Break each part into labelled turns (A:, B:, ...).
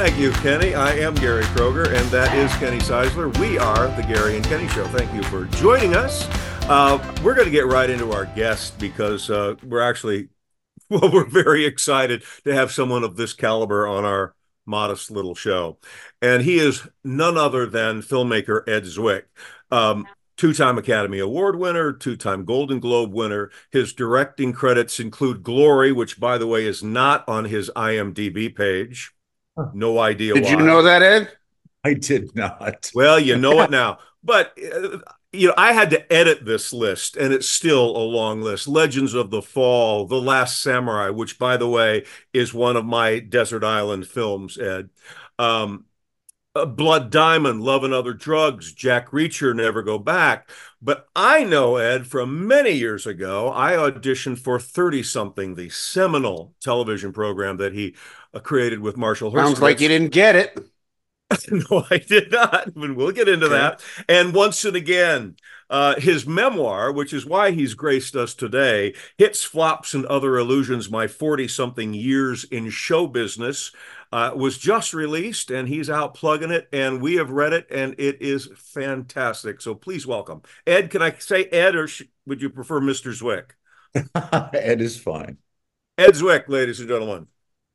A: Thank you, Kenny. I am Gary Kroger, and that is Kenny Seisler. We are the Gary and Kenny Show. Thank you for joining us. We're going to get right into our guest because we're very excited to have someone of this caliber on our modest little show. And he is none other than filmmaker Ed Zwick. Two-time Academy Award winner, two-time Golden Globe winner. His directing credits include Glory, which, by the way, is not on his IMDb page. No idea why.
B: Did you know that, Ed?
C: I did not.
A: Well, you know it now. But, I had to edit this list, and it's still a long list. Legends of the Fall, The Last Samurai, which, by the way, is one of my Desert Island films, Ed. Blood Diamond, Love and Other Drugs, Jack Reacher, Never Go Back. But I know, Ed, from many years ago, I auditioned for 30-something, the seminal television program that he created with Marshall Herstovitz.
B: Sounds like you didn't get it.
A: No, I did not. We'll get into that. And Once and Again, his memoir, which is why he's graced us today, Hits, Flops, and Other Illusions, My 40-something Years in Show Business, was just released, and he's out plugging it, and we have read it, and it is fantastic. So please welcome. Ed, can I say Ed, or would you prefer Mr. Zwick?
C: Ed is fine.
A: Ed Zwick, ladies and gentlemen.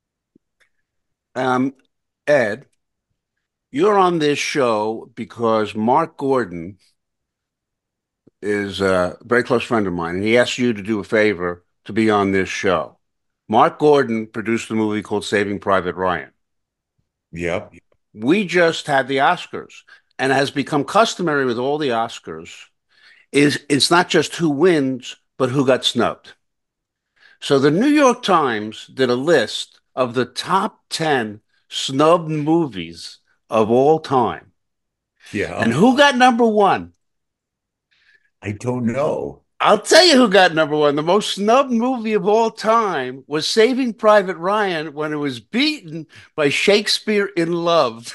B: Ed, you're on this show because Mark Gordon is a very close friend of mine, and he asked you to do a favor to be on this show. Mark Gordon produced a movie called Saving Private Ryan.
C: Yep.
B: We just had the Oscars, and has become customary with all the Oscars, it's not just who wins, but who got snubbed. So the New York Times did a list of the top 10 snubbed movies of all time.
C: Yeah.
B: And who got number one?
C: I don't know.
B: I'll tell you who got number one. The most snubbed movie of all time was Saving Private Ryan when it was beaten by Shakespeare in Love.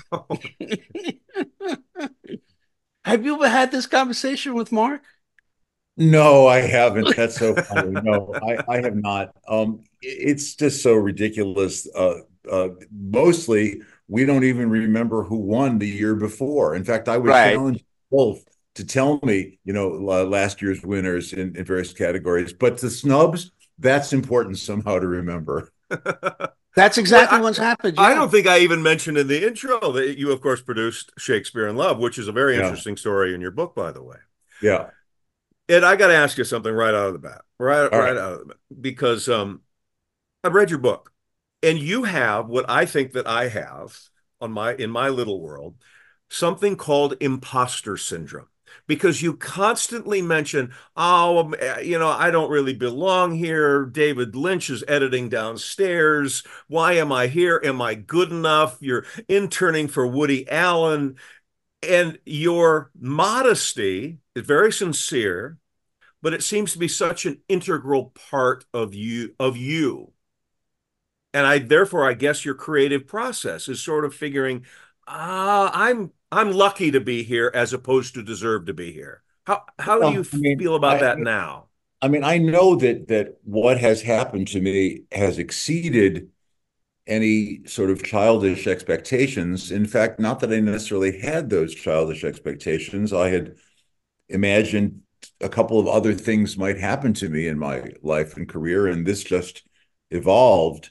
B: Have you ever had this conversation with Mark?
C: No, I haven't. That's so funny. No, I have not. It's just so ridiculous. Mostly, we don't even remember who won the year before. In fact, I would challenge both to tell me, last year's winners in various categories. But the snubs, that's important somehow to remember.
B: That's exactly what's happened. Yeah.
A: I don't think I even mentioned in the intro that you, of course, produced Shakespeare in Love, which is a very interesting story in your book, by the way.
C: Yeah.
A: Ed, I got to ask you something right out of the bat, right out of the bat, because I've read your book, and you have what I think that I have in my little world, something called imposter syndrome. Because you constantly mention, I don't really belong here. David Lynch is editing downstairs. Why am I here? Am I good enough? You're interning for Woody Allen. And your modesty is very sincere, but it seems to be such an integral part of you. And therefore, I guess your creative process is sort of figuring, I'm lucky to be here as opposed to deserve to be here. How do you feel about that now?
C: I mean, I know that what has happened to me has exceeded any sort of childish expectations. In fact, not that I necessarily had those childish expectations. I had imagined a couple of other things might happen to me in my life and career, and this just evolved.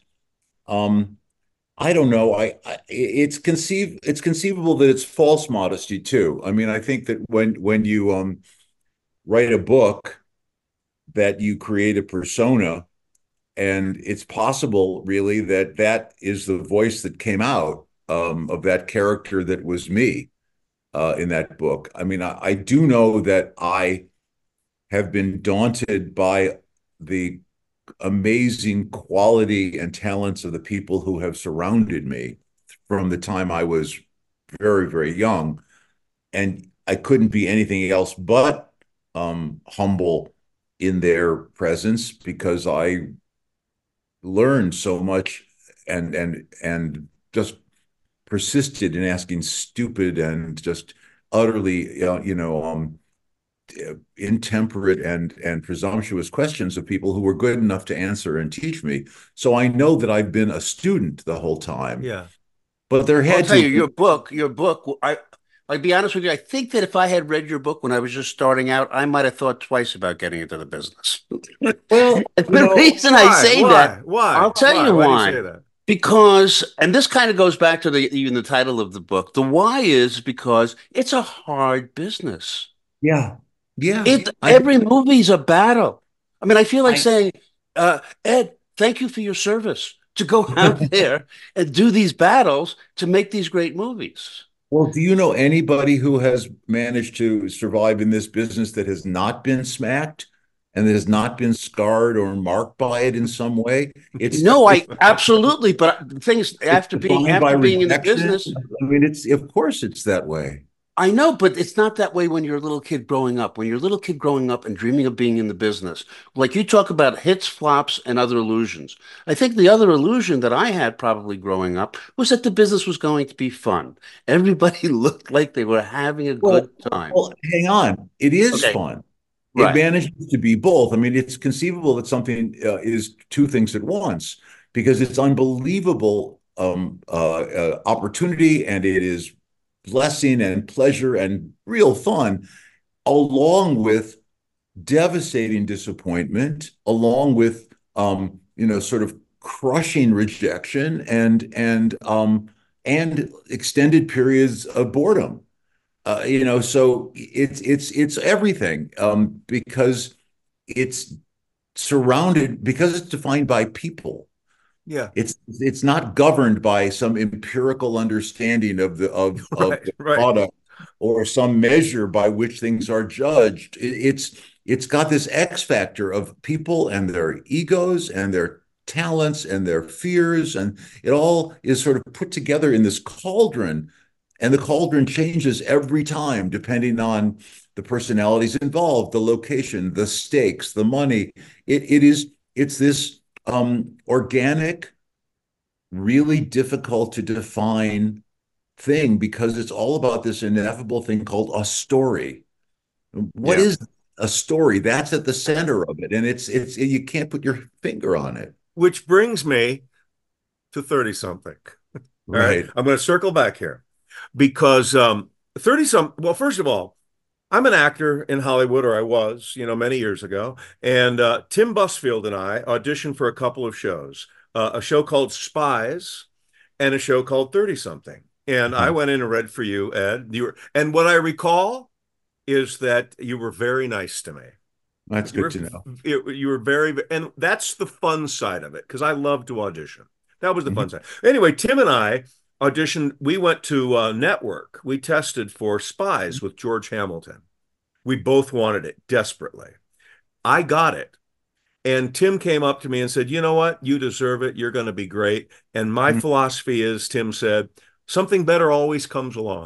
C: I don't know. It's conceivable that it's false modesty too. I mean, I think that when you write a book, that you create a persona, and it's possible really that is the voice that came out of that character that was me in that book. I mean, I do know that I have been daunted by the amazing quality and talents of the people who have surrounded me from the time I was very, very young. And I couldn't be anything else but humble in their presence, because I learned so much and just persisted in asking stupid and just utterly intemperate and presumptuous questions of people who were good enough to answer and teach me. So I know that I've been a student the whole time.
A: Yeah.
C: but there
B: I'll
C: had
B: tell
C: to
B: you,
C: have been.
B: your book. I'd be honest with you. I think that if I had read your book when I was just starting out, I might have thought twice about getting into the business.
C: Well,
B: And
C: you
B: the
C: know,
B: reason I say that, I'll tell you
A: Why do you
B: why.
A: say that?
B: Because, and this kind of goes back to even the title of the book. The why is because it's a hard business.
C: yeah, yeah.
B: Every movie's a battle. I mean, I feel like
C: I,
B: saying, Ed, thank you for your service to go out there and do these battles to make these great movies.
C: well, do you know anybody who has managed to survive in this business that has not been smacked and that has not been scarred or marked by it in some way?
B: No, I absolutely. But the thing is,
C: It's defined by
B: after being in the
C: rejection.
B: business,
C: I mean, it's of course it's that way.
B: I know, but it's not that way when you're a little kid growing up. When you're a little kid growing up and dreaming of being in the business, like you talk about hits, flops, and other illusions. I think the other illusion that I had probably growing up was that the business was going to be fun. Everybody looked like they were having a
C: Well,
B: good time.
C: well, hang on. It is
B: Okay,
C: fun. It
B: right.
C: manages to be both. I mean, it's conceivable that something is two things at once because it's unbelievable opportunity and it is blessing and pleasure and real fun, along with devastating disappointment, along with sort of crushing rejection and extended periods of boredom. So it's everything because it's because it's defined by people.
A: Yeah.
C: It's not governed by some empirical understanding of
A: Right.
C: the
A: Right.
C: product or some measure by which things are judged. It's got this X factor of people and their egos and their talents and their fears, and it all is sort of put together in this cauldron, and the cauldron changes every time depending on the personalities involved, the location, the stakes, the money. It's this organic, really difficult to define thing because it's all about this ineffable thing called a story. What
A: Yeah.
C: is a story? That's at the center of it, and it's you can't put your finger on it.
A: Which brings me to 30 something. All right.
C: Right.
A: I'm going to circle back here because 30 some, well, first of all, I'm an actor in Hollywood, or I was, many years ago. And Tim Busfield and I auditioned for a couple of shows, a show called Spies and a show called 30 something. And I
C: Uh-huh.
A: went in and read for you, Ed. And what I recall is that you were very nice to me.
C: That's
A: You
C: good
A: were
C: to know.
A: you were very, and that's the fun side of it because I love to audition. That was the
C: Mhm.
A: fun side. Anyway, Tim and I auditioned. We went to Network. We tested for Spies with George Hamilton. We both wanted it desperately. I got it. And Tim came up to me and said, "You know what? You deserve it. You're going to be great." And my philosophy is, Tim said, something better always comes along.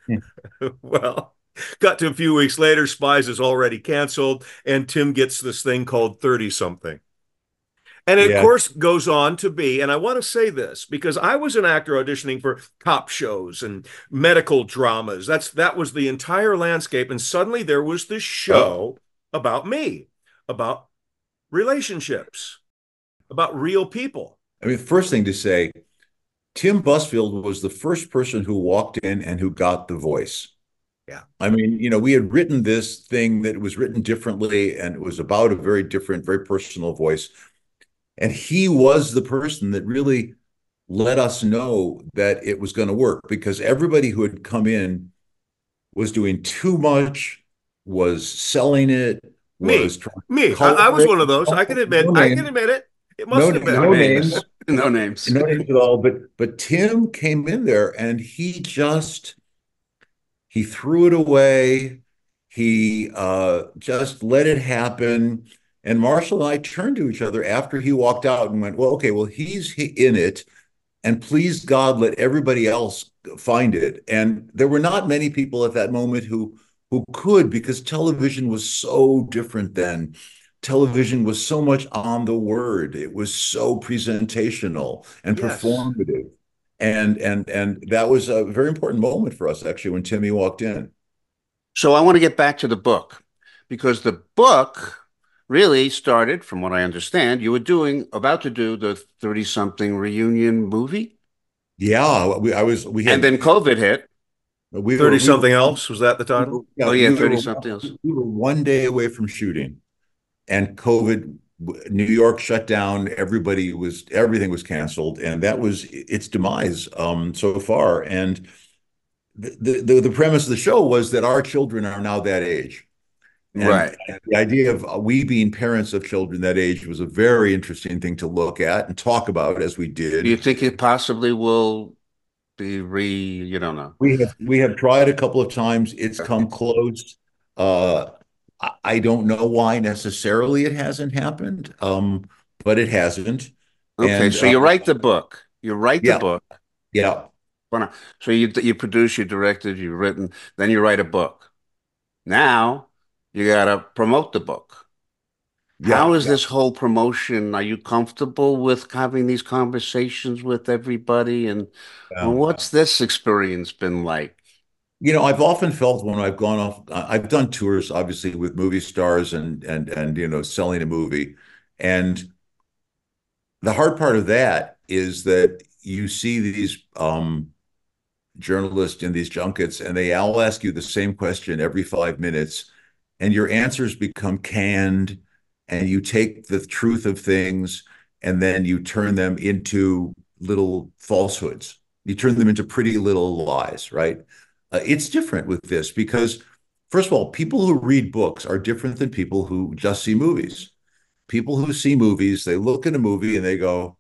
A: Well, got to a few weeks later, Spies is already canceled, and Tim gets this thing called 30 something. And it, of
C: Yeah.
A: course, goes on to be, and I want to say this because I was an actor auditioning for cop shows and medical dramas. That was the entire landscape. And suddenly there was this
C: Oh,
A: show about me, about relationships, about real people.
C: I mean, first thing to say, Tim Busfield was the first person who walked in and who got the voice.
A: Yeah.
C: I mean, we had written this thing that was written differently, and it was about a very different, very personal voice. And he was the person that really let us know that it was going to work because everybody who had come in was doing too much, was selling it, was
A: Me,
C: trying to
A: me. I
C: color
A: was
C: it.
A: one of those. I can admit,
C: No
A: I can
C: names,
A: admit it. It
C: no
A: must have
B: No
A: been.
C: no names,
B: names. No names.
C: no names at all. But Tim came in there and he threw it away. He just let it happen. And Marshall and I turned to each other after he walked out and went, well, okay, well, he's in it. And please God, let everybody else find it. And there were not many people at that moment who could, because television was so different then. Television was so much on the word. It was so presentational and
A: Yes.
C: performative. And that was a very important moment for us actually when Timmy walked in.
B: So I want to get back to the book because the book really started, from what I understand, you were about to do the 30 something reunion movie.
C: Yeah, we
B: And
C: had
B: then COVID hit.
C: we
A: 30
C: were we were
A: something else. Was that the title?
C: yeah
B: Oh yeah,
C: we
B: 30
C: were
B: something else.
C: we were 1 day away from shooting, and COVID, New York shut down. Everything was canceled, and that was its demise so far. And the premise of the show was that our children are now that age. And
B: Right.
C: the idea of we being parents of children that age was a very interesting thing to look at and talk about as we
B: Do you
C: did.
B: think it possibly will be you don't know?
C: We have tried a couple of times. It's come close. Uh, I don't know why necessarily it hasn't happened, but it hasn't.
B: Okay,
C: And
B: so you write the book. You write the
C: yeah,
B: book.
C: yeah,
B: So you produce, you directed, you've written, then you write a book. Now you gotta promote the book. How
C: yeah,
B: is
C: yeah.
B: this whole promotion? Are you comfortable with having these conversations with everybody? And well,
C: Yeah.
B: what's this experience been like?
C: I've often felt when I've gone off, I've done tours, obviously, with movie stars and selling a movie. And the hard part of that is that you see these journalists in these junkets, and they all ask you the same question every 5 minutes, and your answers become canned, and you take the truth of things and then you turn them into little falsehoods. You turn them into pretty little lies, right? It's different with this because, first of all, people who read books are different than people who just see movies. People who see movies, they look at a movie and they go,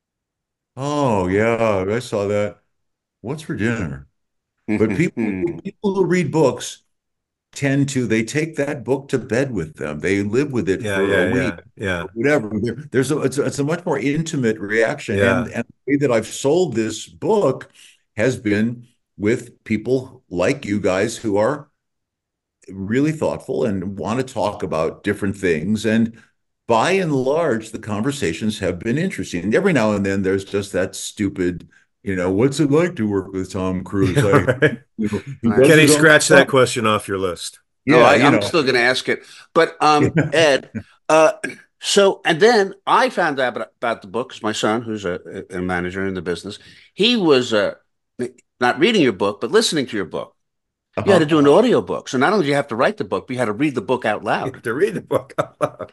C: "Oh yeah, I saw that. What's for dinner?" But people who read books they take that book to bed with them. They live with it
A: Yeah,
C: for a
A: yeah,
C: week
A: yeah, yeah,
C: or whatever. It's a much more intimate reaction.
A: yeah.
C: And the way that I've sold this book has been with people like you guys who are really thoughtful and want to talk about different things. And by and large, the conversations have been interesting. And every now and then there's just that stupid, what's it like to work with Tom Cruise?
A: Yeah, right.
C: He
B: Right.
C: does
A: Can he
C: his own
A: scratch that
C: stuff.
A: question off your list?
B: No,
C: Yeah,
B: I'm still going to ask it. But Ed, uh, so and then I found out about the book because my son, who's a manager in the business, he was not reading your book, but listening to your book. You had to
C: uh-huh.
B: do an audio book. So not only did you have to write the book, but you had to read the book out
A: You
B: loud.
A: have to read the book out loud.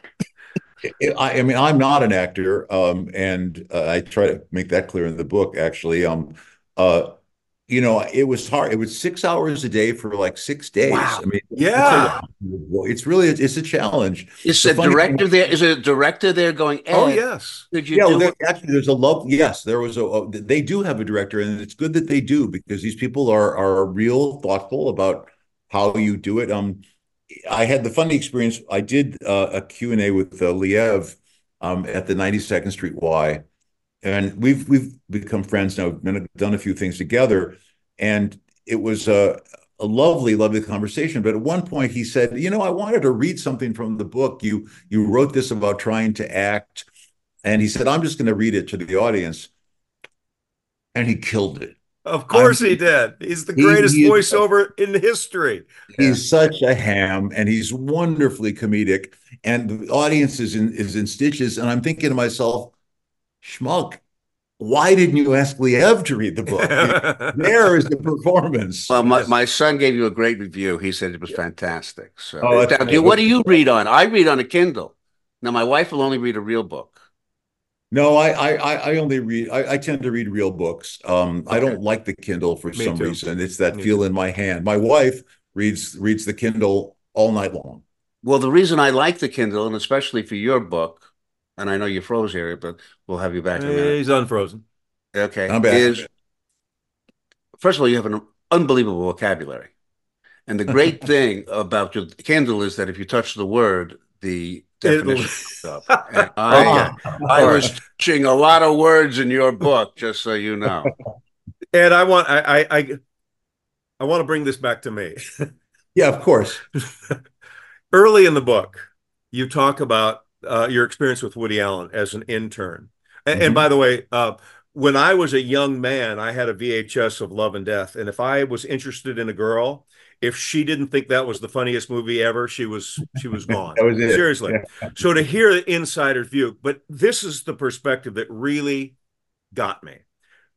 C: I mean, I'm not an actor, and I try to make that clear in the book, actually. Uh, it was hard. It was 6 hours a day for like 6 days. I
B: Wow.
C: mean, it's a
A: Yeah.
C: lot. It's a challenge.
B: Is
C: The
B: a
C: funny thing,
B: director there? Is a director there going,
A: Oh,
B: Ed,
A: yes.
B: did you
C: yeah, well,
B: do it?
C: actually, yes, there was they do have a director, and it's good that they do because these people are real thoughtful about how you do it. I had the funny experience. I did a Q&A with Liev at the 92nd Street Y, and we've become friends now. We've done a few things together, and it was a lovely, lovely conversation. But at one point, he said, "I wanted to read something from the book. You wrote this about trying to act." And he said, "I'm just going to read it to the audience." And he killed it.
A: Of
C: I
A: course he
C: mean,
A: did. He's the
C: he,
A: greatest
C: he is
A: voiceover in history.
B: Yeah.
C: he's such a ham, and he's wonderfully comedic. And the audience is in stitches. And I'm thinking to myself, Schmuck, why didn't you ask Liev to read the book? There is the performance.
B: Well,
A: Yes.
B: my son gave you a great review. He said it was fantastic.
C: Oh,
B: So,
C: that's
B: now,
C: good.
B: what do you read on? I read on a Kindle. Now, my wife will only read a real book.
C: No, I only read. I tend to read real books. I
A: Okay.
C: don't like the Kindle for
A: Me
C: some
A: too.
C: reason. It's that
A: Me
C: feel
A: too.
C: in my hand. My wife reads the Kindle all night long.
B: Well, the reason I like the Kindle, and especially for your book, and I know you froze here, but we'll have you back in a minute.
A: He's unfrozen.
B: Okay,
C: I'm back.
B: is first of all, you have an unbelievable vocabulary. And the great thing about your Kindle is that if you touch the word, the
A: It'll...
B: definition comes up. And
A: Okay.
B: I
A: All
B: was
A: right.
B: touching a lot of words in your book, just so you know.
A: And I want to bring this back to me.
C: Yeah, of course.
A: Early in the book, you talk about your experience with Woody Allen as an intern. And by
C: Mhm.
A: the way, when I was a young man, I had a VHS of Love and Death. And if I was interested in a girl, if she didn't think that was the funniest movie ever, she was gone.
C: That was it.
A: Seriously.
C: Yeah.
A: So to hear the insider's view, but this is the perspective that really got me.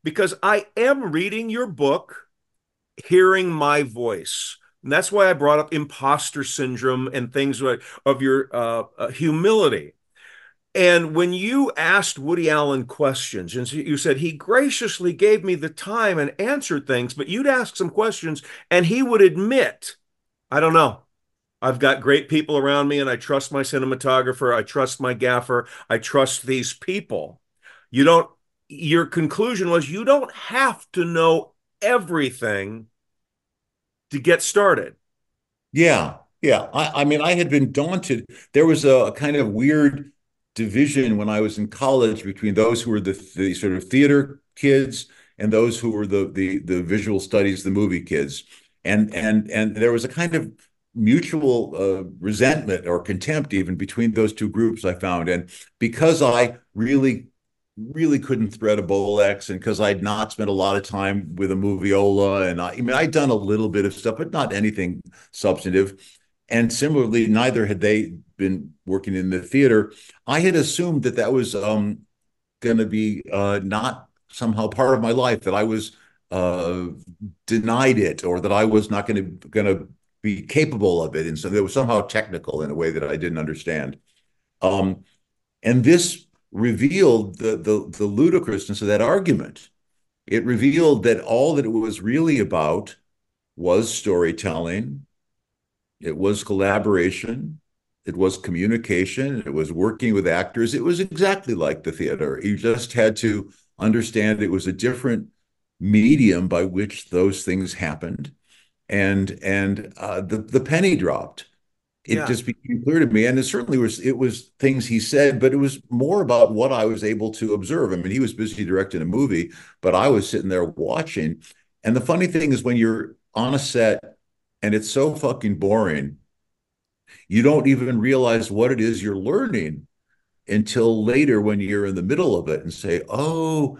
A: because I am reading your book, hearing my voice. And that's why I brought up imposter syndrome and things like of your humility. And when you asked Woody Allen questions, and you said he graciously gave me the time and answered things, but you'd ask some questions and he would admit, I don't know. I've got great people around me and I trust my cinematographer. I trust my gaffer. I trust these people. You don't, your conclusion was you don't have to know everything to get started.
C: Yeah, yeah. I mean, I had been daunted. There was a kind of weird division when I was in college between those who were the sort of theater kids and those who were the visual studies, the movie kids. And there was a kind of mutual resentment or contempt even between those two groups, I found. And because I really couldn't thread a Bolex, and because I'd not spent a lot of time with a moviola, and I mean I'd done a little bit of stuff, but not anything substantive. And similarly, neither had they been working in the theater. I had assumed that that was going to be not somehow part of my life, that I was uh, denied it, or that I was not going to be capable of it, and so it was somehow technical in a way that I didn't understand. Um, and this revealed the ludicrousness of that argument. It revealed that all that it was really about was storytelling, it was collaboration, it was communication, it was working with actors. It was exactly like the theater. You just had to understand it was a different medium by which those things happened. And the penny dropped. It
A: Yeah.
C: just became clear to me, and it was things he said, but it was more about what I was able to observe. I mean, he was busy directing a movie, but I was sitting there watching. And the funny thing is, when you're on a set and it's so fucking boring, you don't even realize what it is you're learning until later when you're in the middle of it and say, "Oh,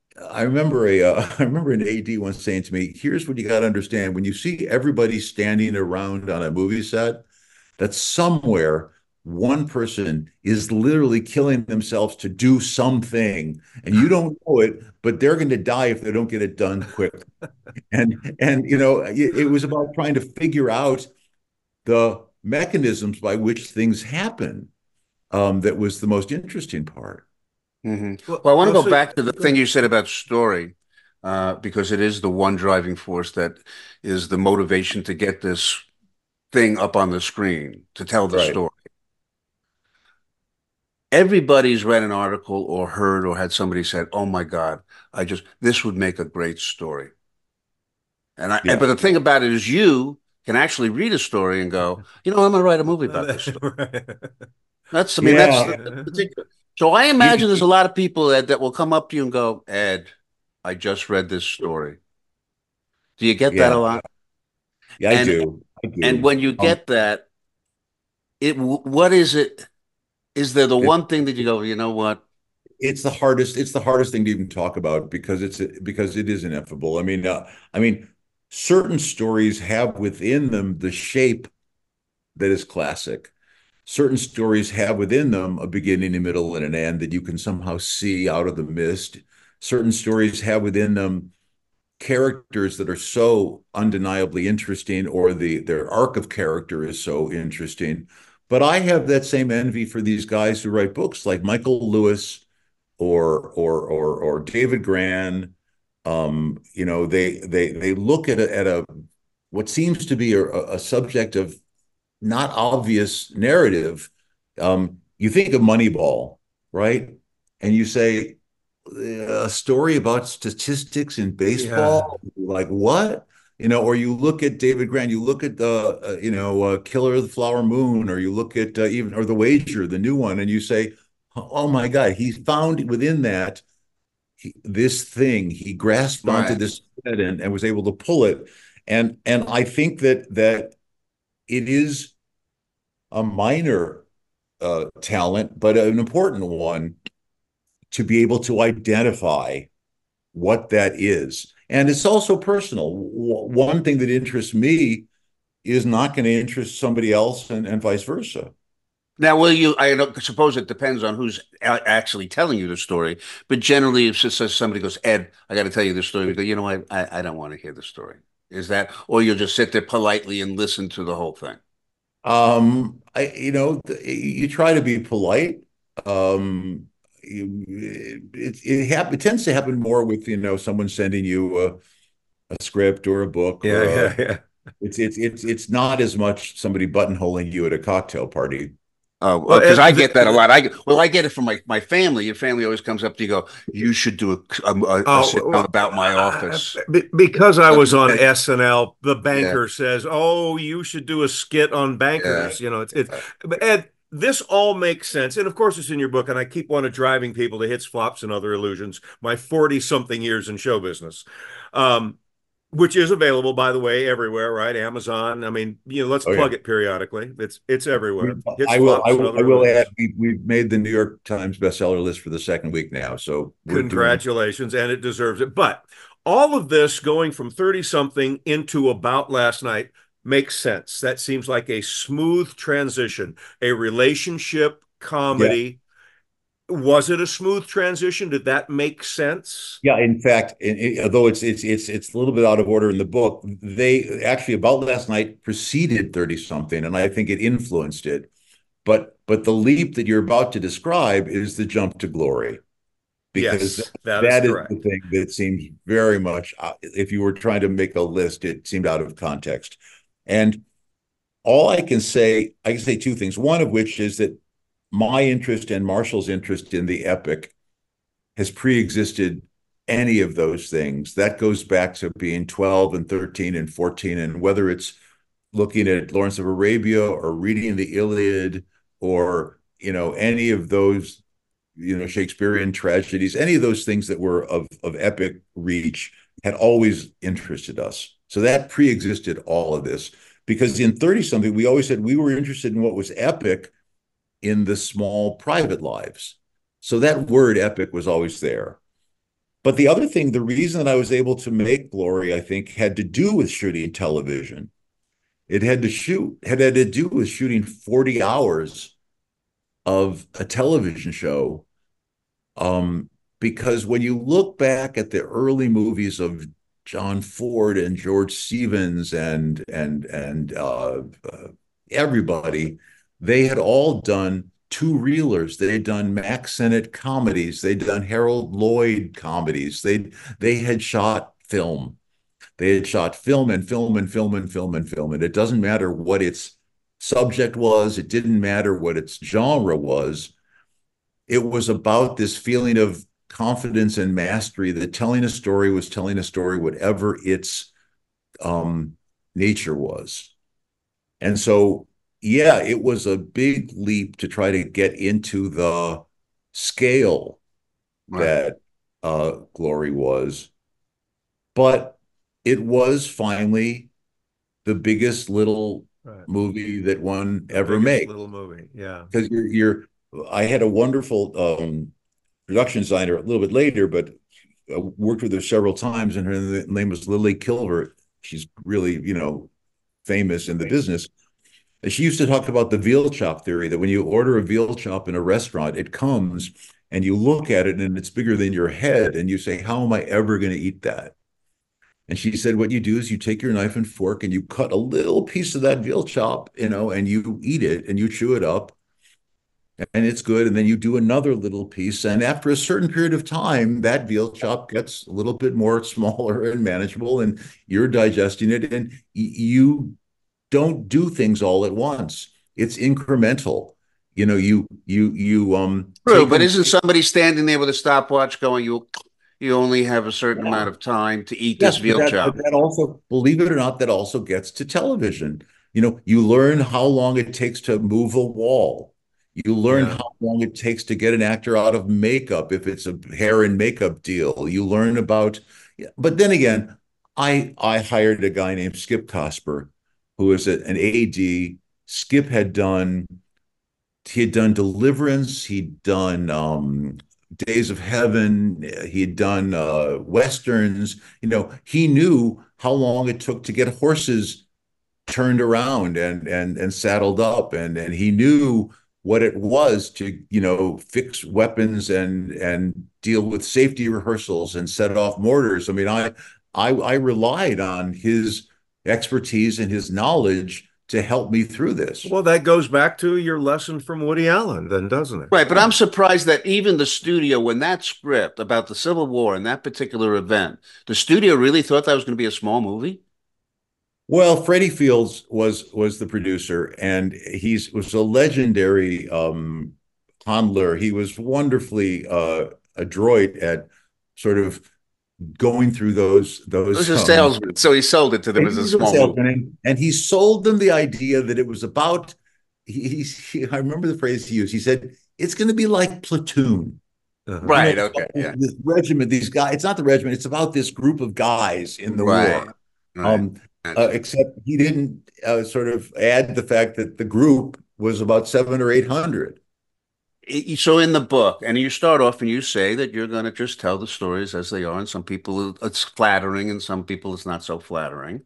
C: I remember an AD once saying to me, here's what you got to understand. When you see everybody standing around on a movie set, that somewhere one person is literally killing themselves to do something, and you don't know it, but they're going to die if they don't get it done quick." And it was about trying to figure out the mechanisms by which things happen. That was the most interesting part.
B: Well, I want to go
A: So
B: back to the thing you said about story, because it is the one driving force that is the motivation to get this thing up on the screen to tell the
C: Right.
B: story. Everybody's read an article or heard or had somebody said, "Oh my God, this would make a great story."
C: Yeah.
B: But the thing about it is, you can actually read a story and go, I'm going to write a movie about this story. I mean, that's
C: Yeah.
B: the particular. So I imagine there's a lot of people that will come up to you and go, "Ed, I just read this story." Do you get that a
C: Yeah.
B: lot?
C: Yeah, I
B: And
C: do. I
B: and
C: do.
B: when you get that, what is it? Is there the
C: It,
B: one thing that you go, you know what?
C: it's the hardest thing to even talk about because it is ineffable. I mean, certain stories have within them the shape that is classic. Certain stories have within them a beginning, a middle, and an end that you can somehow see out of the mist. Certain stories have within them characters that are so undeniably interesting, or their arc of character is so interesting. But I have that same envy for these guys who write books like Michael Lewis or David Grann. They look at a what seems to be a subject of not obvious narrative. You think of Moneyball, right? And you say, a story about statistics in
A: yeah.
C: baseball, like what? Or you look at David Grant, you look at the Killer of the Flower Moon, or you look at even or The Wager, the new one, and you say, oh my God, he found within that this thing. He grasped onto
B: Right.
C: this thread and was able to pull it. And I think that it is a minor talent, but an important one, to be able to identify what that is. And it's also personal. One thing that interests me is not going to interest somebody else, and vice versa.
B: Now, will you? I suppose it depends on who's actually telling you the story, but generally, if somebody goes, Ed, I got to tell you this story, you go, you know what? I don't want to hear the story. Is that, or you'll just sit there politely and listen to the whole thing?
C: You try to be polite. It tends to happen more with, someone sending you a script or a book or
A: Yeah, yeah, yeah.
C: it's not as much somebody buttonholing you at a cocktail party.
B: Oh,
A: Well,
B: because I get that a lot. I get it from my family. Your family always comes up to you, go, you should do a
A: oh,
B: sit down
A: well,
B: about my office.
A: because I was on
B: Okay.
A: SNL, the
B: Yeah,
A: banker says, "Oh, you should do a skit on
B: yeah.
A: bankers." But Ed, this all makes sense, and of course, it's in your book. And I keep one of driving people to hits, flops, and other illusions. My 40-something years in show business. Um, which is available, by the way, everywhere, right? Amazon. I mean, let's
C: Oh yeah.
A: plug it periodically. It's
C: We,
A: everywhere. Hits,
C: I will. I
A: flops, and
C: will. I
A: other
C: will add.
A: illusions.
C: We've made the New York Times bestseller list for the second week now, so we're doing.
A: Congratulations, and it deserves it. But all of this going from 30 something into About Last Night makes sense. That seems like a smooth transition, a relationship
C: Yeah.
A: comedy. Was it a smooth transition? Did that make sense?
C: Yeah, in fact, although it's a little bit out of order in the book, they actually About Last Night preceded 30 something, and I think it influenced it. But the leap that you're about to describe is the jump to glory, because
A: Yes, that is
C: that is the
A: correct.
C: thing that seems very much, if you were trying to make a list, it seemed out of context. And all I can say two things. One of which is that my interest and Marshall's interest in the epic has pre-existed any of those things. That goes back to being 12 and 13 and 14. And whether it's looking at Lawrence of Arabia or reading the Iliad or, any of those, Shakespearean tragedies, any of those things that were of epic reach had always interested us. So that pre-existed all of this. Because in 30 something, we always said we were interested in what was epic in the small private lives. So that word epic was always there. But the other thing, the reason that I was able to make Glory, I think, had to do with shooting television. It had to do with shooting 40 hours of a television show. Because when you look back at the early movies of John Ford and George Stevens and everybody, they had all done two reelers. They had done Mack Sennett comedies. They'd done Harold Lloyd comedies. They had shot film. They had shot film and film and film and film and film. And it doesn't matter what its subject was. It didn't matter what its genre was. It was about this feeling of confidence and mastery that telling a story was telling a story, whatever its nature was. And so, yeah, it was a big leap to try to get into the scale
B: Right.
C: that Glory was, but it was finally the biggest little
A: Right.
C: movie that one
A: The
C: ever
A: biggest
C: made.
A: little movie. Yeah.
C: Because I had a wonderful production designer a little bit later, but worked with her several times, and her name was Lily Kilver. She's really, famous in the business. And she used to talk about the veal chop theory, that when you order a veal chop in a restaurant, it comes and you look at it and it's bigger than your head, and you say, how am I ever going to eat that? And she said, what you do is you take your knife and fork and you cut a little piece of that veal chop, and you eat it and you chew it up and it's good. And then you do another little piece. And after a certain period of time, that veal chop gets a little bit more smaller and manageable, and you're digesting it. And you don't do things all at once. It's incremental. You
B: True,
C: take
B: but
C: a
B: isn't somebody standing there with a stopwatch going, you only have a certain amount of time to eat this
C: yes, but
B: veal chop?
C: that also, believe it or not, that also gets to television. You learn how long it takes to move a wall. You learn
A: Yeah.
C: how long it takes to get an actor out of makeup if it's a hair and makeup deal. You learn about, yeah, but then again, I hired a guy named Skip Cosper, who is an AD. Skip he had done Deliverance, he'd done Days of Heaven, he had done Westerns. He knew how long it took to get horses turned around and saddled up, and he knew what it was to, fix weapons and deal with safety rehearsals and set off mortars. I mean, I relied on his expertise and his knowledge to help me through this.
A: Well, that goes back to your lesson from Woody Allen, then, doesn't it?
B: Right, but I'm surprised that even the studio, when that script about the Civil War and that particular event, the studio really thought that was going to be a small movie.
C: Well, Freddie Fields was the producer, and was a legendary handler. He was wonderfully adroit at sort of going through
B: It was a salesman, so he sold it to them as a small movie.
C: And he sold them the idea that it was about. I remember the phrase he used. He said, "It's going to be like Platoon."
B: Right. Okay. Yeah.
C: This regiment, these guys. It's not the regiment. It's about this group of guys in the war.
B: Right.
C: Except he didn't sort of add the fact that the group was about 700 or 800.
B: So in the book, and you start off and you say that you're going to just tell the stories as they are, and some people it's flattering, and some people it's not so flattering.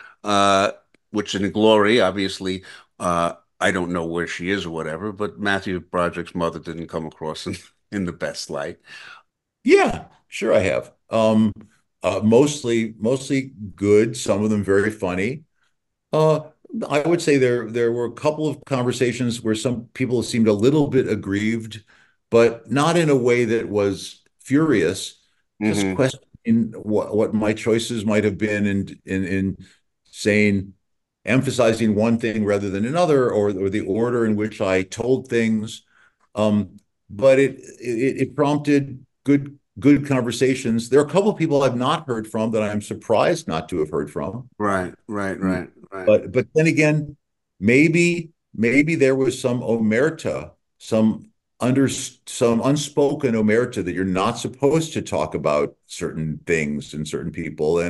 B: Which in Glory, obviously, I don't know where she is or whatever, but Matthew Broderick's mother didn't come across in the best light.
C: Yeah, sure I have. Mostly good, some of them very funny. Uh, I would say there were a couple of conversations where some people seemed a little bit aggrieved, but not in a way that was furious, just
B: Hmm.
C: questioning what my choices might have been in saying, emphasizing one thing rather than another, or the order in which I told things. But it prompted good conversations. There are a couple of people I've not heard from that I'm surprised not to have heard from.
B: Right, right, right, right.
C: But then again, maybe there was some omerta, some unspoken omerta that you're not supposed to talk about certain things and certain people,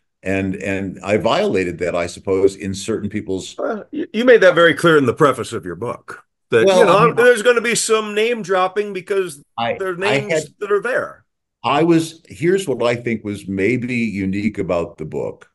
C: and I violated that, I suppose, in certain people's.
A: You made that very clear in the preface of your book that
C: Well, I mean,
A: there's going to be some name dropping because
C: I
A: there are
C: I had
A: names that are there.
C: here's what I think was maybe unique about the book,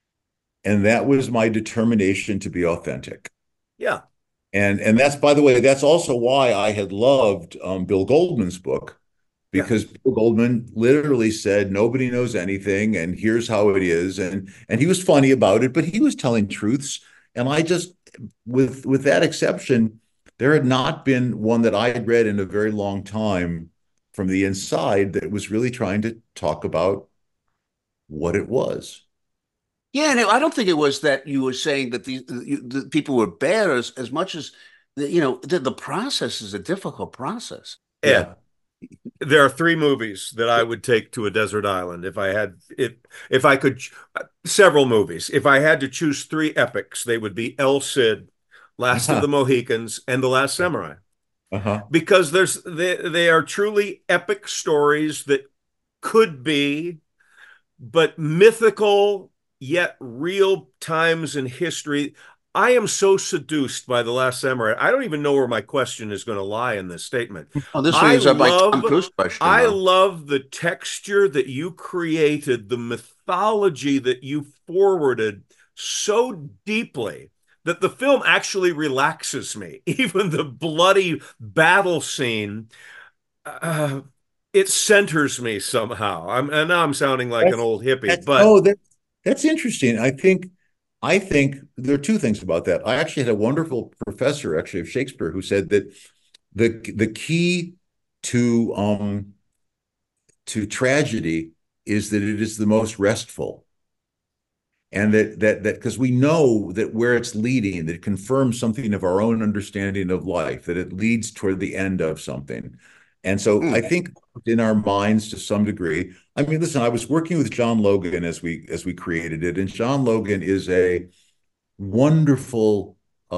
C: and that was my determination to be authentic.
A: Yeah.
C: And that's, by the way, that's also why I had loved Bill Goldman's book,
A: Yeah.
C: because Bill Goldman literally said nobody knows anything, and here's how it is, and he was funny about it, but he was telling truths. And I just, with that exception, there had not been one that I had read in a very long time from the inside that was really trying to talk about what it was.
B: Yeah, and I don't think it was that you were saying that the people were bad as much as the process is a difficult process.
A: Ed, there are three movies that I would take to a desert island if I had if I could several movies. If I had to choose three epics, they would be El Cid, Last of the Mohicans, and The Last Samurai.
C: Uh-huh.
A: Because they are truly epic stories that could be, but mythical yet real times in history. I am so seduced by The Last Samurai. I don't even know where my question is going to lie in this statement.
B: Oh, this one
A: I
B: is up by Tom
A: love
B: Cruise question,
A: I
B: though.
A: love the texture that you created, the mythology that you forwarded so deeply that the film actually relaxes me. Even the bloody battle scene, uh, it centers me somehow. And now I'm sounding like an
C: That's
A: old hippie,
C: that's
A: but
C: oh that's interesting. I think there are two things about that. I actually had a wonderful professor, actually, of Shakespeare, who said that the key to to tragedy is that it is the most restful. And that because we know that where it's leading, that it confirms something of our own understanding of life, that it leads toward the end of something. And so I
B: Hmm.
C: think in our minds to some degree. I mean, listen, I was working with John Logan as we created it, and John Logan is a wonderful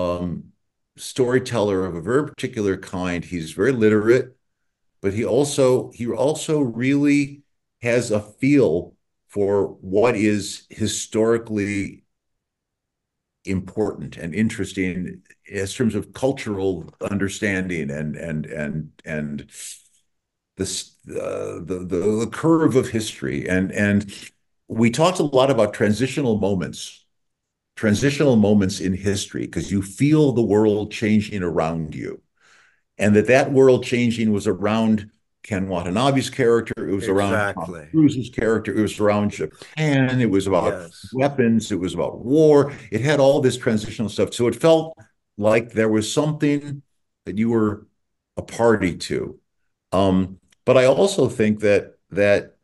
C: storyteller of a very particular kind. He's very literate, but he also really has a feel for what is historically important and interesting in terms of cultural understanding and this the curve of history, and we talked a lot about transitional moments in history, because you feel the world changing around you. and that world changing was around Ken Watanabe's character. It was around Tom
A: Exactly.
C: Cruise's character. It was around Japan. It was about
A: Yes.
C: weapons. It was about war. It had all this transitional stuff. So it felt like there was something that you were a party to. But I also think that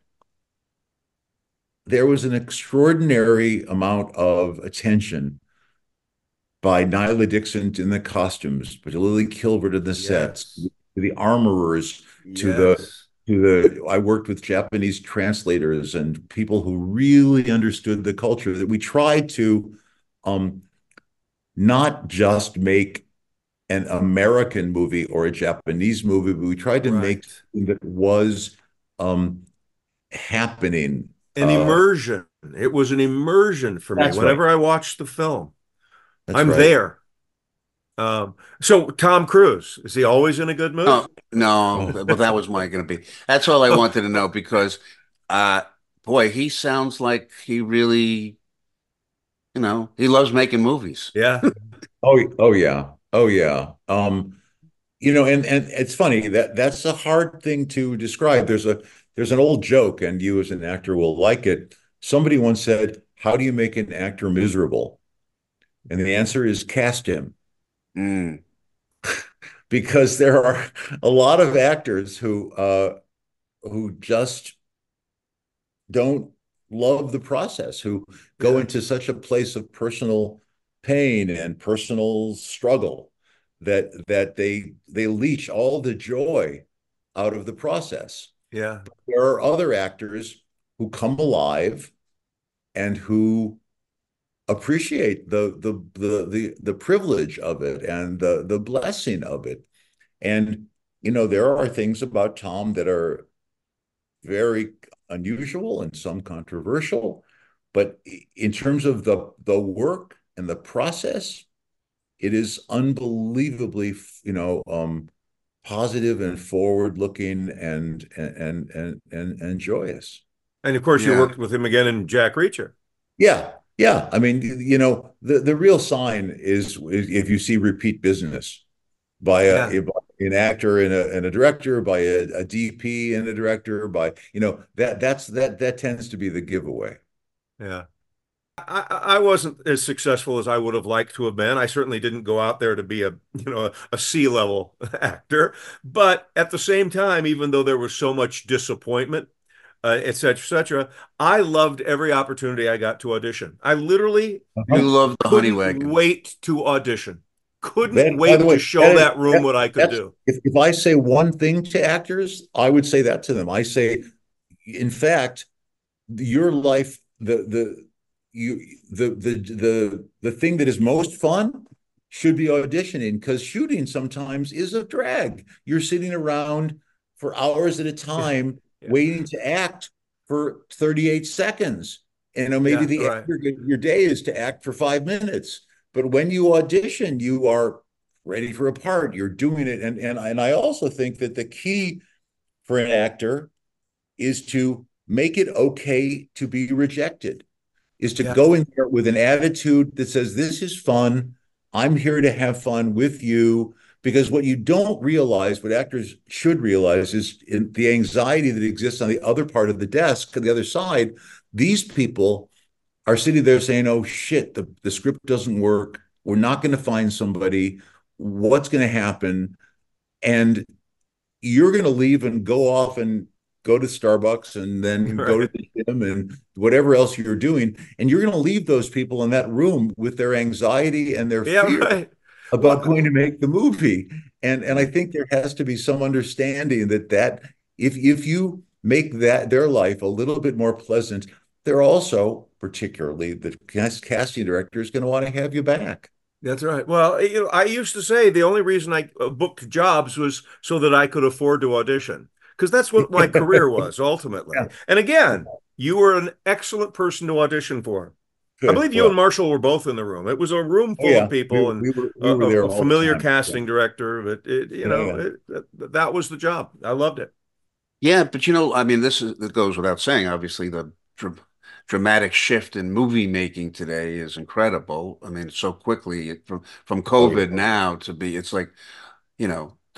C: there was an extraordinary amount of attention by Nyla Dixon in the costumes, but Lily Kilbert in the sets,
A: Yes.
C: to the armorers, to
A: Yes.
C: the I worked with Japanese translators and people who really understood the culture, that we tried to um, not just make an American movie or a Japanese movie, but we tried to make
A: Right.
C: something that was um, happening.
A: An immersion. It was an immersion for me.
C: That's right.
A: Whenever I watched the film,
C: That's
A: I'm
C: right.
A: there. So Tom Cruise, is he always in a good mood?
B: No, no. Well, that was my going to be. That's all I wanted to know because, uh, boy, he sounds like he really, he loves making movies.
A: Yeah.
C: Oh yeah. Oh yeah. And it's funny that that's a hard thing to describe. There's an old joke, and you as an actor will like it. Somebody once said, "How do you make an actor miserable?" And the answer is cast him,
B: Mm,
C: because there are a lot of actors who just don't love the process, who go
A: Yeah.
C: into such a place of personal pain and personal struggle that they leach all the joy out of the process.
A: Yeah.
C: There are other actors who come alive and who appreciate the privilege of it and the blessing of it. And there are things about Tom that are very unusual and some controversial, but in terms of the work and the process, it is unbelievably, positive and forward looking and joyous.
A: And of course, you
B: yeah.
A: worked with him again in Jack Reacher.
C: Yeah, yeah. I mean, the real sign is if you see repeat business by
A: Yeah.
C: by an actor and a director, by a DP and a director, by that tends to be the giveaway.
A: Yeah. I wasn't as successful as I would have liked to have been. I certainly didn't go out there to be a C-level actor. But at the same time, even though there was so much disappointment, et cetera, I loved every opportunity I got to audition. I literally
B: You
C: Uh-huh.
B: love the honey
A: couldn't
B: wagon.
A: wait to audition. Couldn't
C: By the
A: wait to
C: way,
A: show that room what I could
C: that's
A: do.
C: if I say one thing to actors, I would say that to them. I say, in fact, your life, the thing that is most fun should be auditioning, because shooting sometimes is a drag. You're sitting around for hours at a time
A: Yeah.
C: waiting to act for 38 seconds. And maybe
A: Yeah.
C: the
A: Right.
C: aggregate of your day is to act for 5 minutes. But when you audition, you are ready for a part. You're doing it. And I also think that the key for an actor is to make it okay to be rejected, is to
A: Yeah.
C: go in there with an attitude that says, this is fun. I'm here to have fun with you. Because what you don't realize, what actors should realize, is in the anxiety that exists on the other part of the desk, on the other side. These people are sitting there saying, oh shit, the script doesn't work. We're not going to find somebody. What's going to happen? And you're going to leave and go off and go to Starbucks and then go to
A: Right.
C: the gym and whatever else you're doing. And you're going to leave those people in that room with their anxiety and their
A: Yeah.
C: fear
A: Right.
C: about
A: Well,
C: going to make the movie. And I think there has to be some understanding that if you make that their life a little bit more pleasant, they're also, particularly the casting director, is going to want to have you back.
A: that's right. Well, I used to say the only reason I booked jobs was so that I could afford to audition, because that's what my career was
C: Yeah.
A: ultimately. And again, you were an excellent person to audition for. I
C: Good.
A: believe you and
C: Well,
A: Marshall were both in the room. It was a room
C: oh
A: full of
C: yeah,
A: people and
C: we were there
A: a
C: all the
A: familiar
C: time. Yeah.
A: casting director. But
C: Yeah.
A: that was the job. I loved it.
B: Yeah, but I mean, that goes without saying. Obviously, the dramatic shift in movie making today is incredible. I mean, so quickly from
C: Oh yeah.
B: COVID now to be, it's like,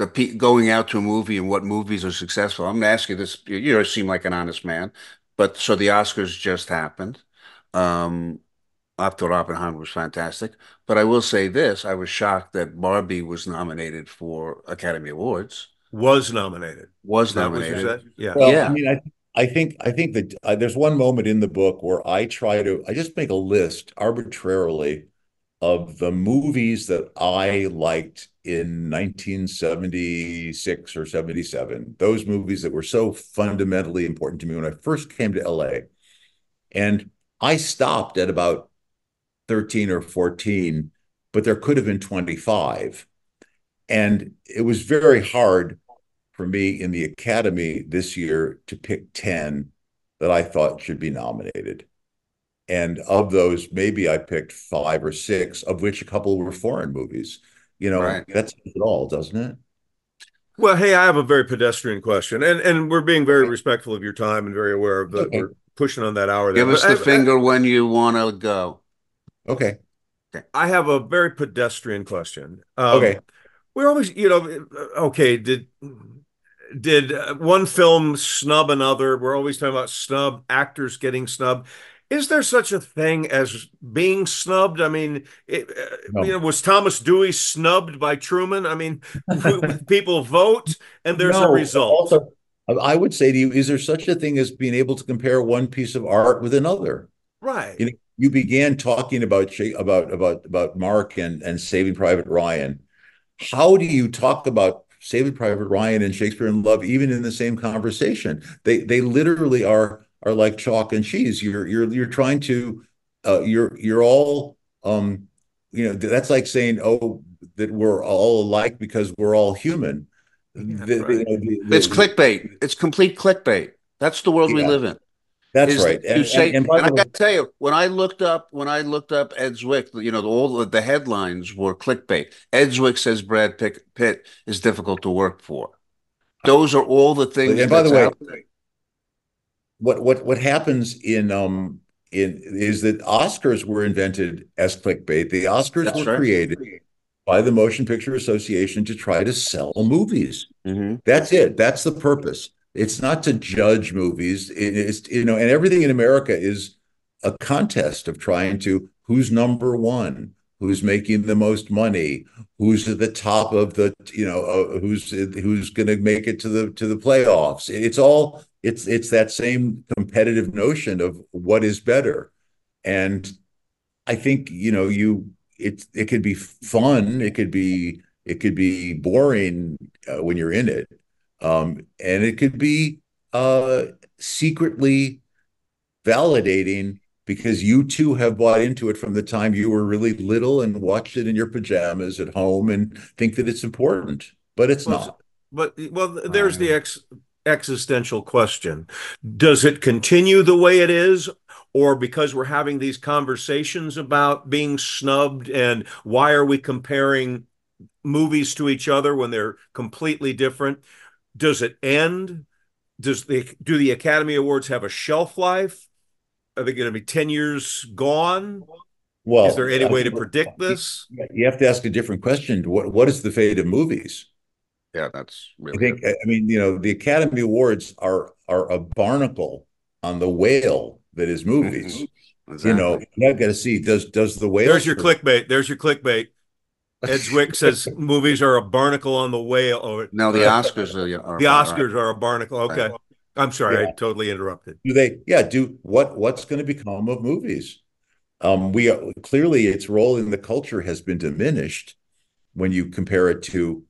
B: going out to a movie and what movies are successful. I'm going to ask you this. You seem like an honest man, but so the Oscars just happened. Um, I thought Oppenheimer was fantastic, but I will say this: I was shocked that Barbie was nominated for Academy Awards.
A: Was nominated.
B: Was
A: Is that what you
B: nominated.
A: said? Yeah.
C: Well, I
B: Yeah.
C: mean, I think that there's one moment in the book where I just make a list arbitrarily of the movies that I liked in 1976 or 77, those movies that were so fundamentally important to me when I first came to LA. And I stopped at about 13 or 14, but there could have been 25. And it was very hard for me in the Academy this year to pick 10 that I thought should be nominated. And of those, maybe I picked 5 or 6, of which a couple were foreign movies.
B: Right.
C: That says it all, doesn't it?
A: Well, hey, I have a very pedestrian question, and we're being very respectful of your time and very aware of that
C: Okay.
A: we're pushing on that hour there.
B: Give
A: But
B: us the finger when you want to go.
C: Okay.
B: Okay.
A: I have a very pedestrian question.
C: Okay.
A: We're always, okay, did one film snub another? We're always talking about snub actors getting snubbed. Is there such a thing as being snubbed? I mean,
C: No.
A: was Thomas Dewey snubbed by Truman? I mean, people vote and there's a
C: No, but
A: result.
C: also, I would say to you, is there such a thing as being able to compare one piece of art with another?
A: Right.
C: You began talking about Mark and Saving Private Ryan. How do you talk about Saving Private Ryan and Shakespeare in Love even in the same conversation? They literally are like chalk and cheese. You're trying to you're all that's like saying, oh, that we're all alike because we're all human.
A: Yeah, right.
B: It's clickbait. It's complete clickbait. That's the world we
C: Yeah,
B: live in.
C: that's
B: Is
C: right.
B: to say,
C: And by
B: and I
C: the way,
B: got to tell you, when I looked up Ed Zwick, all the headlines were clickbait. Ed Zwick says Pitt is difficult to work for. Those are all the things
C: and by the
B: that's
C: way,
B: out there.
C: what happens in is that Oscars were invented as clickbait. The Oscars
B: That's
C: were
B: right.
C: created by the Motion Picture Association to try to sell movies.
B: Hmm.
C: That's it. That's the purpose. It's not to judge movies. It's and everything in America is a contest of trying to who's number one, who's making the most money, who's at the top of the who's going to make it to the playoffs. It's that same competitive notion of what is better. And I think it could be fun, it could be boring when you're in it, and it could be secretly validating because you too have bought into it from the time you were really little and watched it in your pajamas at home and think that it's important, but it's
A: Well,
C: not.
A: there's the existential question. Does it continue the way it is? Or because we're having these conversations about being snubbed and why are we comparing movies to each other when they're completely different? Does it end? Do the Academy Awards have a shelf life? Are they going to be 10 years gone? Is there
C: Well,
A: any
C: I
A: way to
C: think
A: predict this?
C: you have to ask a different question. What is the fate of movies?
B: Yeah, that's
C: I
B: really it.
C: think, I mean, the Academy Awards are a barnacle on the whale that is movies.
B: Exactly.
C: You have got to see, does the whale
A: There's your clickbait. There's your clickbait. Ed Zwick says movies are a barnacle on the whale. Or
B: No, the Oscars are
A: the
B: about right.
A: Oscars are a barnacle.
B: Right.
A: Okay. I'm sorry, I
C: Yeah.
A: totally interrupted.
C: Do what's going to become of movies? We clearly its role in the culture has been diminished when you compare it to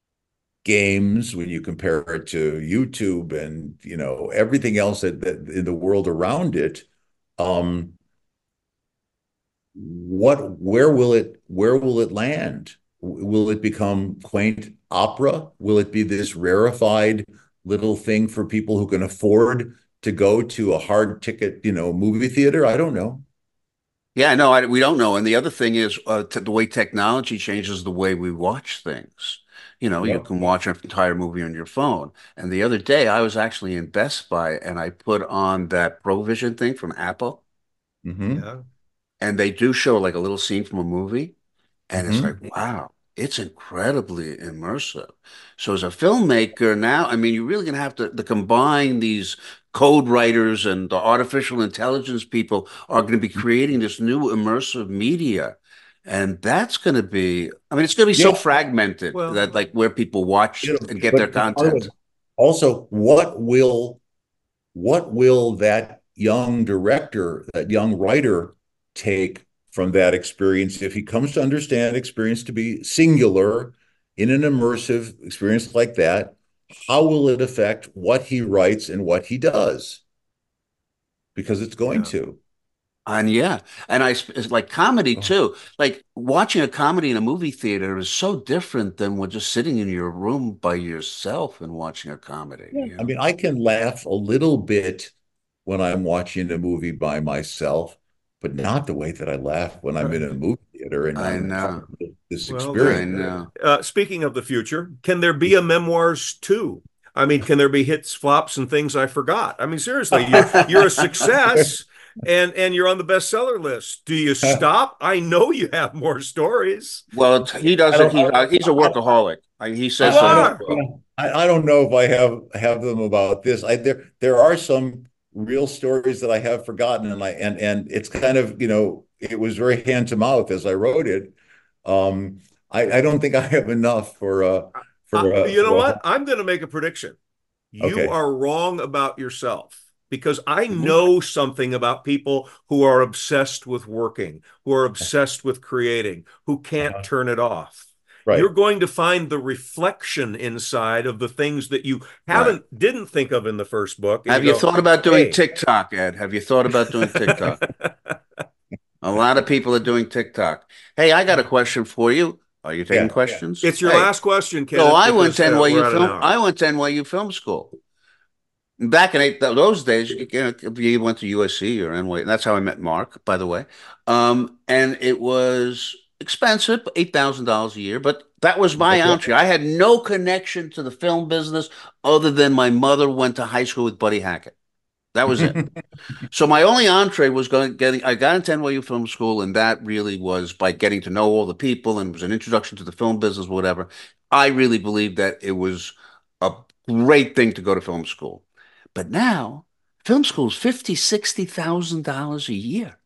C: games, when you compare it to YouTube and everything else that in the world around it. Um, where will it land? Will it become quaint opera? Will it be this rarefied little thing for people who can afford to go to a hard ticket, movie theater? I don't know.
B: Yeah, no, we don't know. And the other thing is the way technology changes the way we watch things. You
C: Yep.
B: can watch an entire movie on your phone. And the other day, I was actually in Best Buy and I put on that ProVision thing from Apple,
C: Hmm.
A: Yeah.
B: and they do show like a little scene from a movie, and it's like,
C: Hmm.
B: wow. it's incredibly immersive. So as a filmmaker now, I mean, you're really going to have to combine these code writers and the artificial intelligence people are going to be creating this new immersive media. And that's going to be, I mean, it's going to be so
C: Yeah.
B: fragmented
A: Well,
B: that like where people watch and get their
C: But by the way,
B: content.
C: also, what will that young director, that young writer take from that experience if he comes to understand experience to be singular in an immersive experience like that? How will it affect what he writes and what he does? Because it's going
A: yeah.
C: to.
B: And yeah, and it's like comedy
C: Oh,
B: too. Like watching a comedy in a movie theater is so different than when just sitting in your room by yourself and watching a comedy,
C: yeah.
B: you
C: I
B: know?
C: mean, I can laugh a little bit when I'm watching a movie by myself, but not the way that I laugh when I'm
A: Right.
C: in a movie theater and
B: I
C: I'm part
B: know.
C: of this
A: Well,
B: I
C: experience.
B: know.
A: speaking of the future, can there be a memoirs too? I mean, can there be hits, flops, and things I forgot? I mean, seriously, you're a success, and you're on the bestseller list. Do you stop? I know you have more stories.
B: He
C: I
B: doesn't.
C: don't,
B: He's a
C: I,
B: workaholic. He
A: You
B: says so
C: I
B: in his
C: don't,
A: are.
B: book.
C: I don't know if I have them about this. There are some real stories that I have forgotten, and it's kind of, it was very hand to mouth as I wrote it. I don't think I have enough
A: You know
C: for a
A: what?
C: whole.
A: I'm going to make a prediction. You
C: Okay.
A: are wrong about yourself because I
C: Mhm.
A: know something about people who are obsessed with working, who are obsessed with creating, who can't
C: Uh-huh.
A: turn it off. You're
C: Right.
A: going to find the reflection inside of the things that you
B: Right.
A: didn't think of in the first book, and you
B: Have you
A: go,
B: thought about doing
A: "Hey."
B: TikTok, Ed? Have you thought about doing TikTok? A lot of people are doing TikTok. Hey, I got a question for you. Are you taking
C: Yeah.
B: questions?
A: It's your
B: Hey,
A: last question,
B: so
A: Kenneth, because we're at an hour.
B: I went to NYU Film School. Back in those days, you went to USC or NYU. And that's how I met Mark, by the way. And it was expensive, $8,000 a year, but that was my
C: Okay.
B: entree. I had no connection to the film business other than my mother went to high school with Buddy Hackett. That was it. So my only entree was I got into NYU Film School, and that really was by getting to know all the people and it was an introduction to the film business, whatever. I really believed that it was a great thing to go to film school. But now film school is $50,000, $60,000 a year.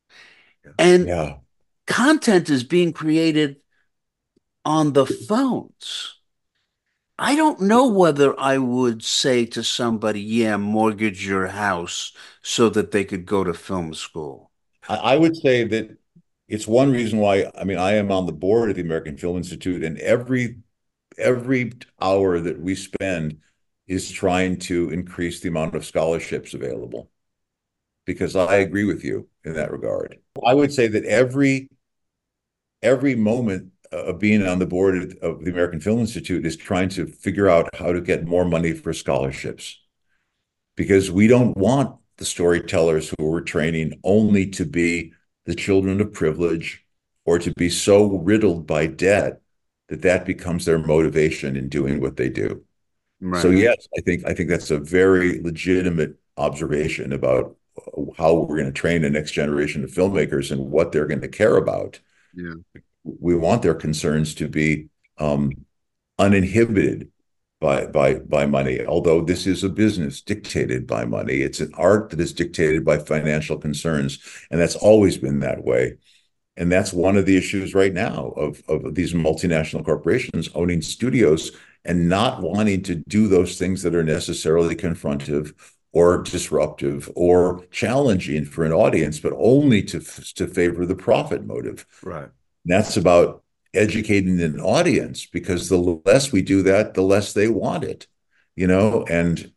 B: And
C: Yeah.
B: content is being created on the phones. I don't know whether I would say to somebody, yeah, mortgage your house so that they could go to film school.
C: I would say that it's one reason why, I mean, I am on the board of the American Film Institute, and every hour that we spend is trying to increase the amount of scholarships available, because I agree with you in that regard. I would say that every moment of being on the board of the American Film Institute is trying to figure out how to get more money for scholarships, because we don't want the storytellers who we're training only to be the children of privilege or to be so riddled by debt that that becomes their motivation in doing what they do. So
B: Right.
C: yes, I think that's a very legitimate observation about how we're going to train the next generation of filmmakers and what they're going to care about.
B: Yeah.
C: We want their concerns to be um, uninhibited by money. Although this is a business dictated by money, it's an art that is dictated by financial concerns, and that's always been that way. And that's one of the issues right now of these multinational corporations owning studios and not wanting to do those things that are necessarily confrontive or disruptive or challenging for an audience, but only to favor the profit motive.
A: Right.
C: And that's about educating an audience, because the less we do that, the less they want it, and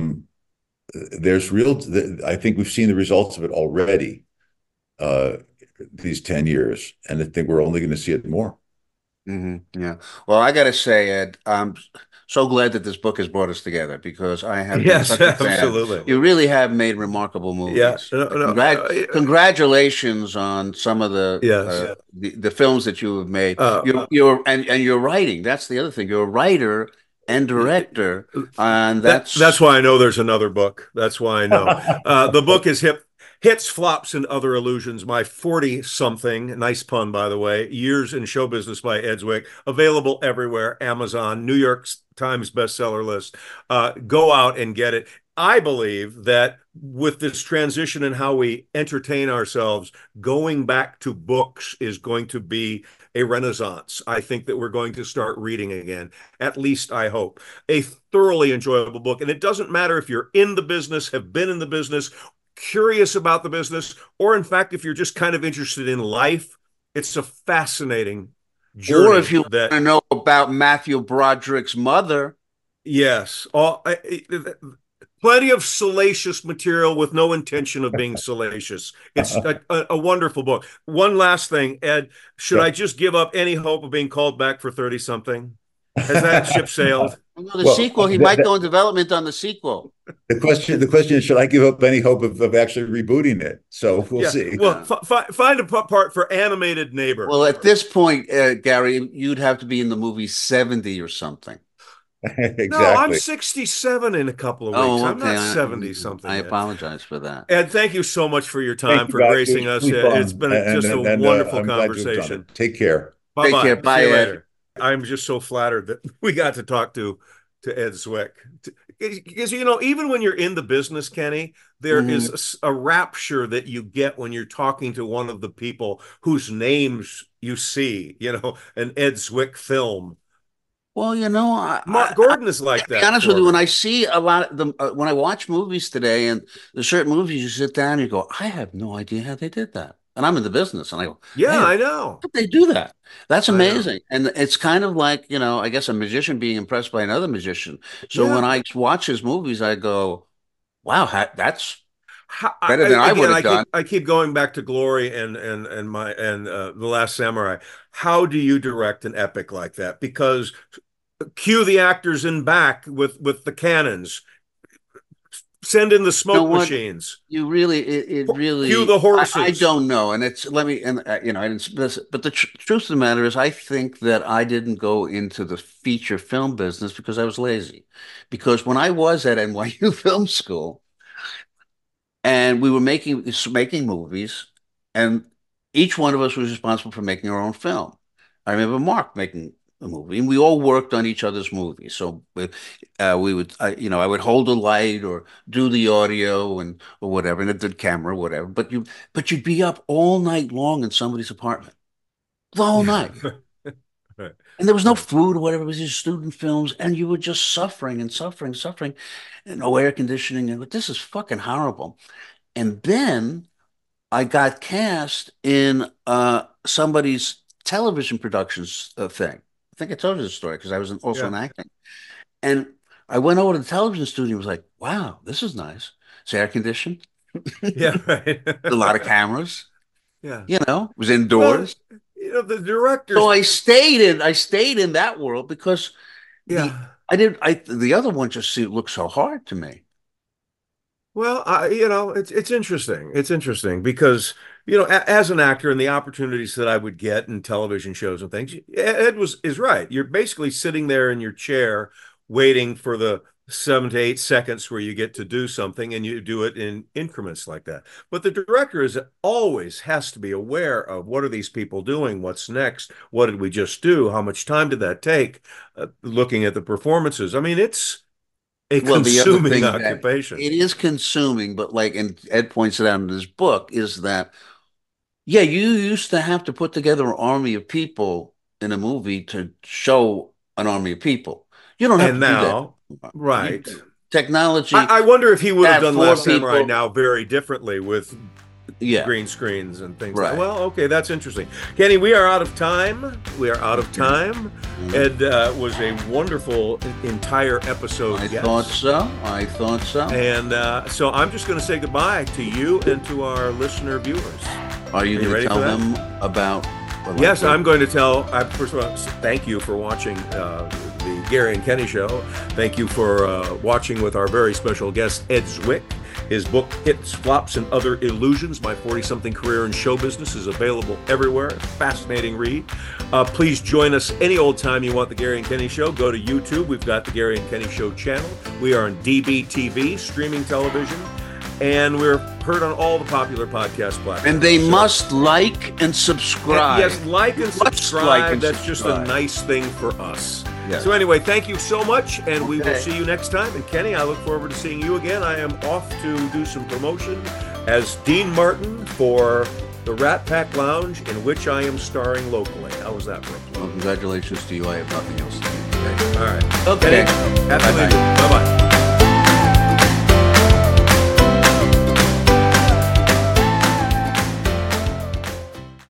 C: there's real, I think we've seen the results of it already, uh, these 10 years, and I think we're only going to see it more.
B: Yeah. Well, I got to say, Ed, I'm so glad that this book has brought us together because I have been
A: Yes,
B: such a fan.
A: absolutely.
B: You really have made remarkable
A: Yeah.
B: movies.
A: No, no,
B: Congratulations on some of
A: yes.
B: the films that you have made.
A: Uh,
B: And your writing. That's the other thing. You're a writer and director, and
A: that's
B: that's
A: why I know there's another book. That's why I know. The book is Hits, Flops, and Other Illusions, my 40-something, nice pun, by the way, years in show business by Ed Zwick, available everywhere, Amazon, New York Times bestseller list. Go out and get it. I believe that with this transition in how we entertain ourselves, going back to books is going to be a renaissance. I think that we're going to start reading again. At least I hope. A thoroughly enjoyable book. And it doesn't matter if you're in the business, have been in the business, curious about the business, or in fact, if you're just kind of interested in life, it's a fascinating journey.
B: Or if you want to know about Matthew Broderick's mother.
A: Yes. Plenty of salacious material with no intention of being salacious. It's a wonderful book. One last thing, Ed, should I just give up any hope of being called back for 30-something? Has that ship sailed?
B: The sequel, he might go in development on the sequel.
C: The question is, should I give up any hope of actually rebooting it? So we'll see.
A: Well, find a part for Animated Neighbor.
B: Well, at this point, Gary, you'd have to be in the movie 70 or something.
C: Exactly.
A: No, I'm 67 in a couple of weeks. Oh, okay. I'm not 70-something.
B: I apologize for that.
A: Ed, thank you so much for your time, for gracing us. It's been just a wonderful conversation.
C: Take care.
A: Bye-bye.
B: Take care. Bye, Ed.
A: I'm just so flattered that we got to talk to Ed Zwick. Because, even when you're in the business, Kenny, there is a rapture that you get when you're talking to one of the people whose names you see, an Ed Zwick film.
B: Well,
A: Mark Gordon is like that.
B: To be honest with you, when I see a lot of them, when I watch movies today, and there's certain movies, you sit down and you go, I have no idea how they did that. And I'm in the business, and I go,
A: yeah, I know.
B: How did they do that? That's amazing. And it's kind of like, I guess a magician being impressed by another magician. So when I watch his movies, I go, wow, that's better than I would have done.
A: I keep going back to Glory and The Last Samurai. How do you direct an epic like that? Because cue the actors in back with the cannons. Send in the smoke machines.
B: You really, it really.
A: Cue the horses.
B: I don't know, and I didn't. But the truth of the matter is, I think that I didn't go into the feature film business because I was lazy. Because when I was at NYU Film School, and we were making movies, and each one of us was responsible for making our own film. I remember Mark making a movie, and we all worked on each other's movies. So I would hold a light or do the audio or whatever, and the camera, whatever. But you'd be up all night long in somebody's apartment, the whole night. Right. And there was no food or whatever. It was just student films, and you were just suffering and suffering, and no air conditioning. And this is fucking horrible. And then I got cast in somebody's television productions thing. I think I told you the story because I was also in acting. And I went over to the television studio and was like, wow, this is nice. It's air conditioned.
A: Yeah, right.
B: A lot of cameras.
A: Yeah.
B: It was indoors.
A: Well, the directors.
B: So I stayed in that world because the other one just looked so hard to me.
A: Well, it's interesting. It's interesting because, as an actor and the opportunities that I would get in television shows and things, Ed is right. You're basically sitting there in your chair waiting for the 7 to 8 seconds where you get to do something, and you do it in increments like that. But the director always has to be aware of what are these people doing? What's next? What did we just do? How much time did that take? Looking at the performances. I mean, it's consuming occupation.
B: It is consuming, but and Ed points it out in his book, is that, you used to have to put together an army of people in a movie to show an army of people. You don't have to
A: now,
B: do that.
A: Right.
B: Technology.
A: I wonder if he would have done Last Samurai now very differently with green screens and things.
B: Right.
A: Well, okay, that's interesting. Kenny, we are out of time. Ed was a wonderful entire episode.
B: I thought so.
A: And so I'm just going to say goodbye to you and to our listener viewers.
B: Are you going to tell them about?
A: Yes, I'm going to tell. First of all, thank you for watching the Gary and Kenny Show. Thank you for watching with our very special guest, Ed Zwick. His book, Hits, Flops, and Other Illusions, My 40-Something Career in Show Business, is available everywhere. Fascinating read. Please join us any old time you want the Gary and Kenny Show. Go to YouTube. We've got the Gary and Kenny Show channel. We are on DBTV, streaming television. And we're heard on all the popular podcast platforms.
B: And they must like and subscribe.
A: Yes, like and subscribe.
B: Like and
A: That's
B: subscribe.
A: just a nice thing for us.
B: Yes.
A: So anyway, thank you so much, and we will see you next time. And Kenny, I look forward to seeing you again. I am off to do some promotion as Dean Martin for the Rat Pack Lounge, in which I am starring locally. How was that for a plug?
B: Well, congratulations to you. I have nothing else to say.
A: All right.
B: Okay.
A: Bye-bye.